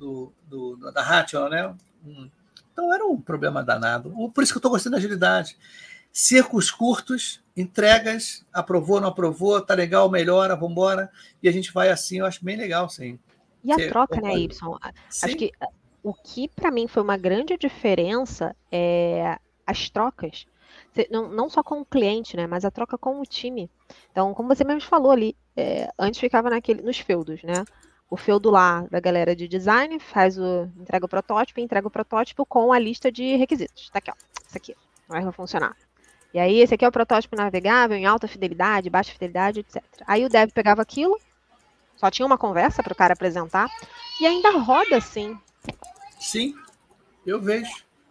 da Rational, né? Então era um problema danado. Por isso que eu estou gostando da agilidade. Círculos curtos, entregas, aprovou, não aprovou, tá legal, melhora, vamos embora. E a gente vai assim, eu acho bem legal, sim. E a troca, né, Y? Sim. Acho que o que para mim foi uma grande diferença é as trocas. Não só com o cliente, né, mas a troca com o time. Então, como você mesmo falou ali, antes ficava nos feudos, né? O feudo lá da galera de design entrega o protótipo com a lista de requisitos. Tá aqui, ó. Isso aqui vai funcionar. E aí, esse aqui é o protótipo navegável em alta fidelidade, baixa fidelidade, etc. Aí o dev pegava aquilo, só tinha uma conversa para o cara apresentar, e ainda roda assim. Sim, eu vejo.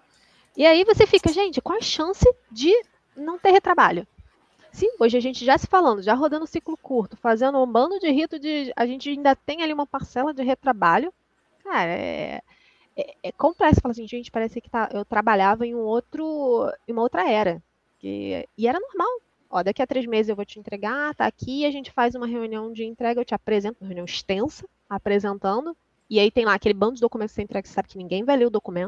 E aí você fica, gente, qual a chance de não ter retrabalho? Sim, hoje a gente já se falando, já rodando ciclo curto, fazendo um bando de rito a gente ainda tem ali uma parcela de retrabalho. Cara, é complexo. Fala assim, gente, parece que eu trabalhava em uma outra era. E era normal. Ó, daqui a 3 meses eu vou te entregar, tá aqui, a gente faz uma reunião de entrega, eu te apresento, uma reunião extensa, apresentando, e aí tem lá aquele bando de documentos que você entrega, que você sabe que ninguém vai ler o documento.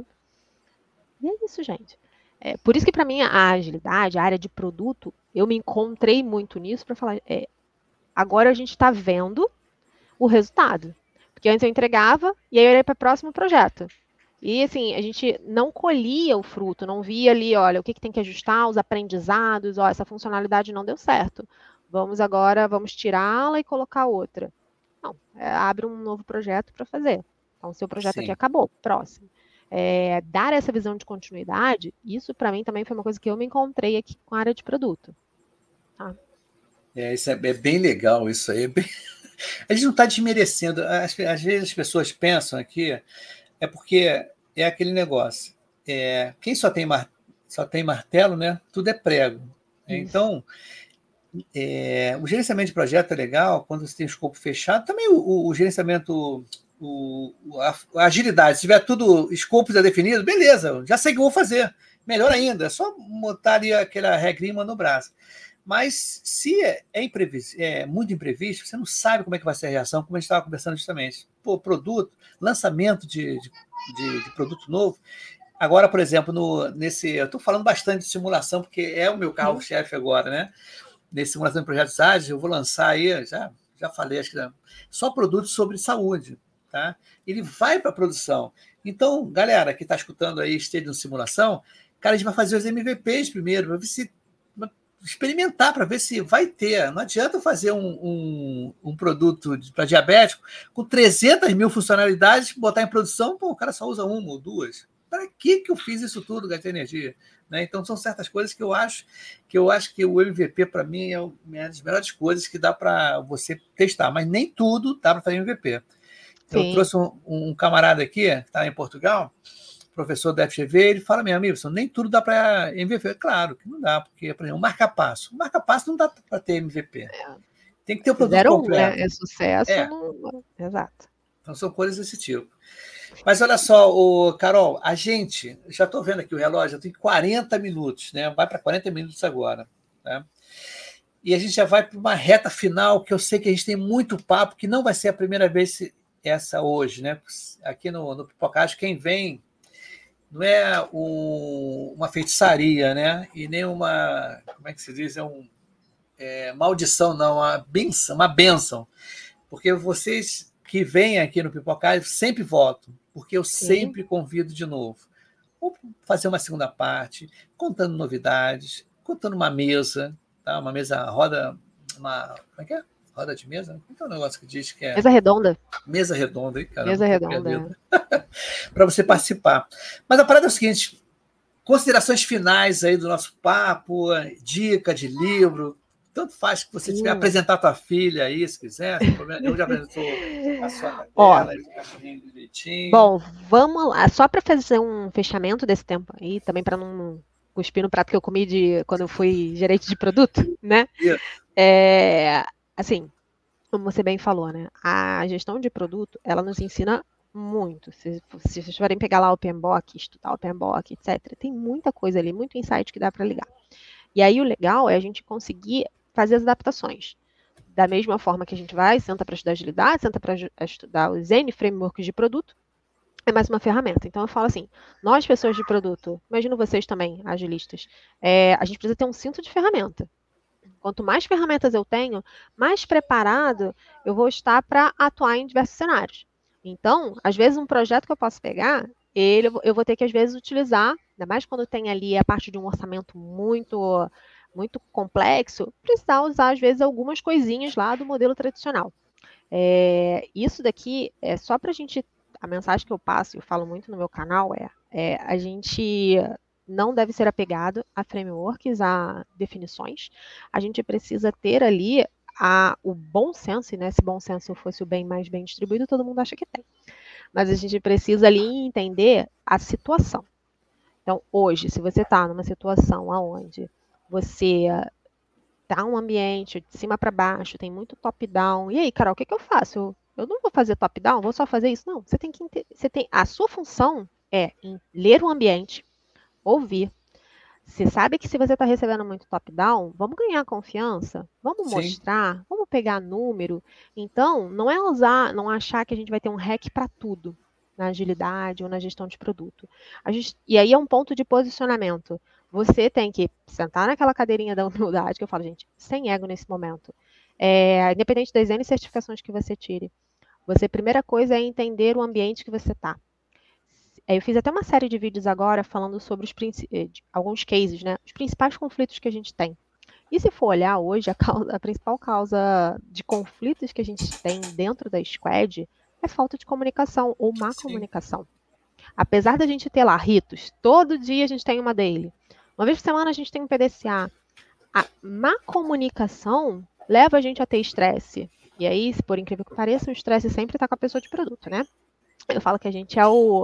E é isso, gente. Por isso que para mim a agilidade, a área de produto, eu me encontrei muito nisso para falar, agora a gente está vendo o resultado. Porque antes eu entregava e aí eu ia para o próximo projeto. E assim, a gente não colhia o fruto, não via ali, olha, o que tem que ajustar, os aprendizados, essa funcionalidade não deu certo. Vamos tirá-la e colocar outra. Não, abre um novo projeto para fazer. Então, seu projeto aqui acabou, próximo. Dar essa visão de continuidade, isso para mim também foi uma coisa que eu me encontrei aqui com a área de produto. Tá? Isso é bem legal, isso aí. A gente não está desmerecendo. Às vezes as pessoas pensam aqui, porque é aquele negócio. Quem só tem martelo, né? Tudo é prego. Então, o gerenciamento de projeto é legal quando você tem o escopo fechado. Também o gerenciamento, a agilidade, se tiver tudo escopo já definido, beleza, já sei o que eu vou fazer. Melhor ainda, é só botar ali aquela regrinha no braço. Mas se é muito imprevisto, você não sabe como é que vai ser a reação, como a gente estava conversando justamente. Lançamento de produto novo. Agora, por exemplo, eu estou falando bastante de simulação, porque é o meu carro-chefe agora, né? Nesse simulação de projetos ágeis, eu vou lançar aí, já falei, acho que só produtos sobre saúde. Tá? Ele vai para a produção. Então, galera que está escutando aí, esteja no simulação, cara, a gente vai fazer os MVPs primeiro, para ver se experimentar, para ver se vai ter. Não adianta fazer um produto para diabético com 300 mil funcionalidades, botar em produção, o cara só usa uma ou duas. Para que eu fiz isso tudo, gastei energia? Né? Então, são certas coisas que eu acho que o MVP, para mim, é uma das melhores coisas que dá para você testar, mas nem tudo dá para fazer MVP. Sim. Eu trouxe um camarada aqui, que está em Portugal, professor da FGV, ele fala mesmo, amigo, nem tudo dá para MVP. Claro que não dá, porque, por exemplo, o marca-passo não dá para ter MVP. Tem que ter o produto completo. É sucesso. Exato. Então, são coisas desse tipo. Mas olha só, Carol, a gente, já estou vendo aqui o relógio, já tem 40 minutos, né? Vai para 40 minutos agora. Tá? E a gente já vai para uma reta final, que eu sei que a gente tem muito papo, que não vai ser a primeira vez essa hoje, né? Aqui no Pipocast, quem vem não é uma feitiçaria, né? E nem uma, como é que se diz? Maldição, não, uma bênção. Porque vocês que vêm aqui no Pipocast sempre votam, porque eu sempre convido de novo. Vou fazer uma segunda parte, contando novidades, contando uma mesa, tá? Uma mesa roda, como é que é? Roda de mesa? Como é o negócio que diz que é? Mesa redonda. Mesa redonda, hein, cara? Mesa redonda. Para você participar. Mas a parada é o seguinte, considerações finais aí do nosso papo, dica de livro, tanto faz que você tiver apresentar a tua filha aí, se quiser, sem problema nenhum, já apresentou a sua cadela, o cachorrinho direitinho. Bom, vamos lá, só para fazer um fechamento desse tempo aí, também para não cuspir no prato que eu comi quando eu fui gerente de produto, né? Assim, como você bem falou, né? A gestão de produto, ela nos ensina muito. Se vocês forem pegar lá o PMBOK, estudar o PMBOK, etc., tem muita coisa ali, muito insight que dá para ligar. E aí o legal é a gente conseguir fazer as adaptações. Da mesma forma que a gente senta para estudar agilidade, senta para estudar os N frameworks de produto, é mais uma ferramenta. Então eu falo assim, nós pessoas de produto, imagino vocês também, agilistas, a gente precisa ter um cinto de ferramenta. Quanto mais ferramentas eu tenho, mais preparado eu vou estar para atuar em diversos cenários. Então, às vezes um projeto que eu posso pegar, eu vou ter que às vezes utilizar, ainda mais quando tem ali a parte de um orçamento muito complexo, precisar usar às vezes algumas coisinhas lá do modelo tradicional. Isso daqui é só para a gente, a mensagem que eu passo, eu falo muito no meu canal, a gente não deve ser apegado a frameworks, a definições. A gente precisa ter ali o bom senso, e né, se bom senso fosse o bem mais bem distribuído, todo mundo acha que tem. Mas a gente precisa ali entender a situação. Então, hoje, se você está numa situação onde você está um ambiente de cima para baixo, tem muito top-down, e aí, Carol, o que eu faço? Eu não vou fazer top-down, vou só fazer isso? Não, a sua função é ler o ambiente, ouvir. Você sabe que se você está recebendo muito top-down, vamos ganhar confiança, vamos mostrar, vamos pegar número. Então, não é não achar que a gente vai ter um hack para tudo na agilidade ou na gestão de produto. E aí é um ponto de posicionamento. Você tem que sentar naquela cadeirinha da humildade, que eu falo, gente, sem ego nesse momento. Independente das N certificações que você tire. Primeira coisa é entender o ambiente que você está. Eu fiz até uma série de vídeos agora falando sobre alguns cases, né? Os principais conflitos que a gente tem. E se for olhar hoje, a principal causa de conflitos que a gente tem dentro da Squad é falta de comunicação ou má comunicação. Apesar da gente ter lá ritos, todo dia a gente tem uma daily. Uma vez por semana a gente tem um PDCA. A má comunicação leva a gente a ter estresse. E aí, por incrível que pareça, o estresse sempre está com a pessoa de produto, né? Eu falo que a gente é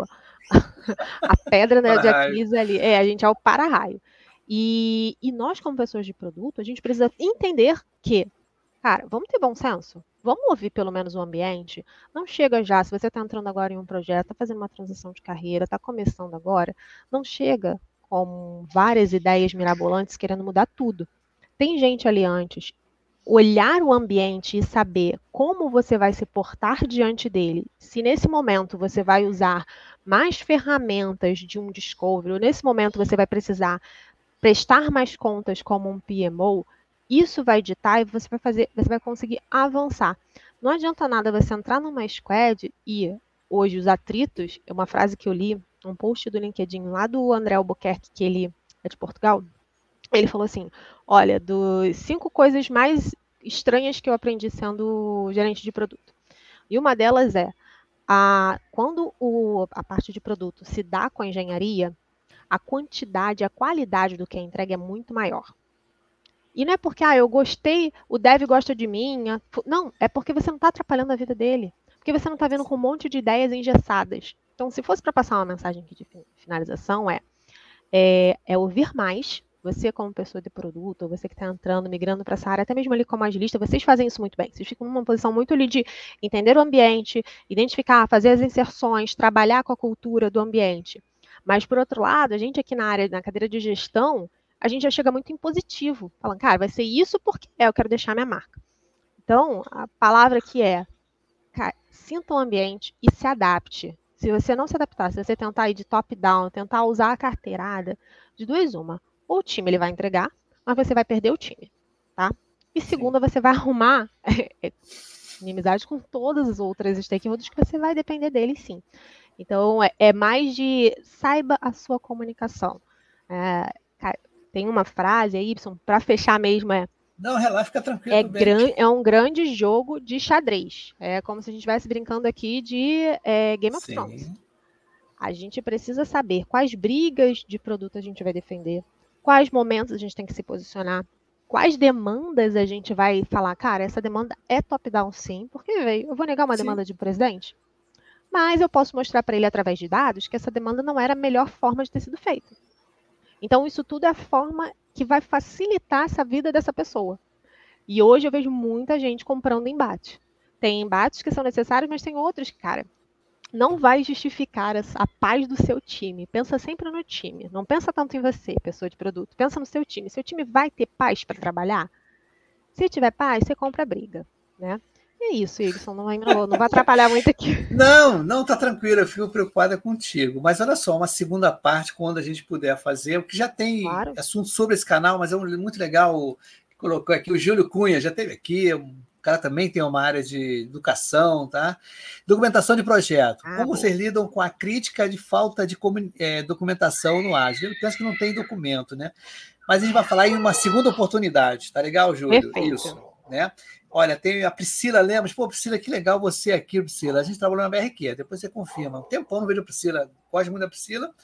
a pedra, né, de Aquiles ali. A gente é o para-raio. E nós, como pessoas de produto, a gente precisa entender que, cara, vamos ter bom senso? Vamos ouvir pelo menos o ambiente? Não chega já, se você está entrando agora em um projeto, está fazendo uma transição de carreira, está começando agora, não chega com várias ideias mirabolantes querendo mudar tudo. Tem gente ali antes. Olhar o ambiente e saber como você vai se portar diante dele, se nesse momento você vai usar mais ferramentas de um discovery, ou nesse momento você vai precisar prestar mais contas como um PMO, isso vai ditar e você vai conseguir avançar. Não adianta nada você entrar numa squad e hoje os atritos, é uma frase que eu li, um post do LinkedIn lá do André Albuquerque, que ele é de Portugal. Ele falou assim, olha, dos 5 coisas mais estranhas que eu aprendi sendo gerente de produto. E uma delas é, quando a parte de produto se dá com a engenharia, a quantidade, a qualidade do que é entregue é muito maior. E não é porque, eu gostei, o dev gosta de mim. Não, é porque você não está atrapalhando a vida dele. Porque você não está vendo com um monte de ideias engessadas. Então, se fosse para passar uma mensagem aqui de finalização, é ouvir mais. Você como pessoa de produto, ou você que está entrando, migrando para essa área, até mesmo ali como agilista, vocês fazem isso muito bem. Vocês ficam numa posição muito ali de entender o ambiente, identificar, fazer as inserções, trabalhar com a cultura do ambiente. Mas, por outro lado, a gente aqui na cadeira de gestão, a gente já chega muito impositivo, falando, cara, vai ser isso porque eu quero deixar minha marca. Então, a palavra que cara, sinta o ambiente e se adapte. Se você não se adaptar, se você tentar ir de top-down, tentar usar a carteirada, de duas uma, ou o time ele vai entregar, mas você vai perder o time, tá? E segunda, você vai arrumar inimizade com todas as outras stakeholders que você vai depender deles, sim. Então, é mais de saiba a sua comunicação. Tem uma frase aí, Y, para fechar mesmo, Não, relaxa, fica tranquilo. É um grande jogo de xadrez. É como se a gente estivesse brincando aqui de Game of Thrones. A gente precisa saber quais brigas de produto a gente vai defender, quais momentos a gente tem que se posicionar, quais demandas a gente vai falar, cara, essa demanda é top-down sim, porque eu vou negar uma demanda de um presidente, mas eu posso mostrar para ele através de dados que essa demanda não era a melhor forma de ter sido feita. Então, isso tudo é a forma que vai facilitar essa vida dessa pessoa. E hoje eu vejo muita gente comprando embate. Tem embates que são necessários, mas tem outros que, cara, não vai justificar a paz do seu time. Pensa sempre no time. Não pensa tanto em você, pessoa de produto. Pensa no seu time. Seu time vai ter paz para trabalhar? Se tiver paz, você compra a briga, né? É isso, Igson. Não vai atrapalhar muito aqui. Não, tá tranquilo. Eu fico preocupada contigo. Mas olha só, uma segunda parte, quando a gente puder fazer, o que já tem assunto sobre esse canal, mas é muito legal. Colocou aqui o Júlio Cunha, já esteve aqui. O cara também tem uma área de educação, tá? Documentação de projeto. Como vocês lidam com a crítica de falta de documentação no Ágil? Eu penso que não tem documento, né? Mas a gente vai falar em uma segunda oportunidade, tá legal, Júlio? Perfeito. Isso, né? Olha, tem a Priscila Lemos. Pô, Priscila, que legal você aqui, Priscila. A gente trabalhou na BRQ, depois você confirma. Um tempão não vejo a Priscila. Gosto muito da Priscila.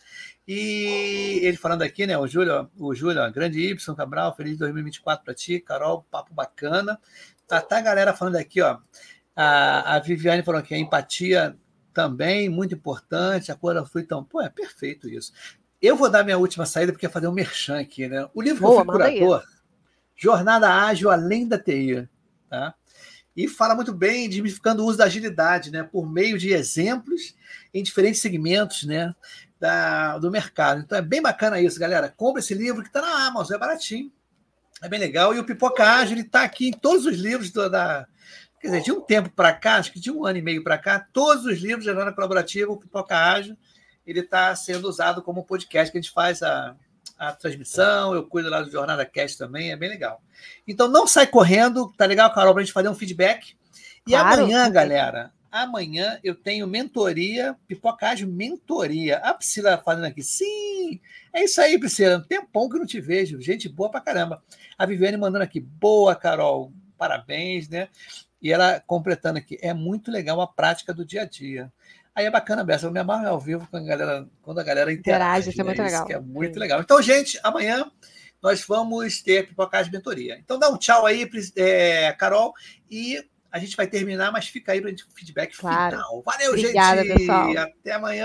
E ele falando aqui, né? O Júlio, grande Y, Cabral, feliz 2024 para ti, Carol, papo bacana. Tá a galera falando aqui, ó. A Viviane falou que a empatia também, muito importante. A cor da fruta, então, pô, é perfeito isso. Eu vou dar minha última saída, porque é fazer um merchan aqui, né? O livro que eu fui curador, Jornada Ágil Além da TI, tá? E fala muito bem, desmistificando o uso da agilidade, né? Por meio de exemplos em diferentes segmentos, né? Do mercado. Então é bem bacana isso, galera. Compre esse livro que está na Amazon, é baratinho. É bem legal. E o Pipoca Ágil, ele está aqui em todos os livros quer dizer, de um tempo para cá, acho que de 1 ano e meio para cá, todos os livros da Jornada Colaborativa, o Pipoca Ágil, ele está sendo usado como podcast, que a gente faz a transmissão, eu cuido lá do Jornada Cast também, é bem legal. Então não sai correndo, tá legal, Carol, para a gente fazer um feedback. E amanhã, galera, eu tenho mentoria, Pipoca Ágil Mentoria. A Priscila falando aqui, sim, é isso aí, Priscila, um tempão que eu não te vejo, gente boa pra caramba. A Viviane mandando aqui, boa, Carol, parabéns, né? E ela completando aqui, é muito legal a prática do dia a dia. Aí é bacana, Bessa, eu me amarro ao vivo quando a galera interage. Isso é muito legal. Que é muito legal. Então, gente, amanhã nós vamos ter Pipoca Ágil Mentoria. Então, dá um tchau aí, Carol, e a gente vai terminar, mas fica aí para o feedback final. Valeu, Obrigada, gente! Pessoal. Até amanhã.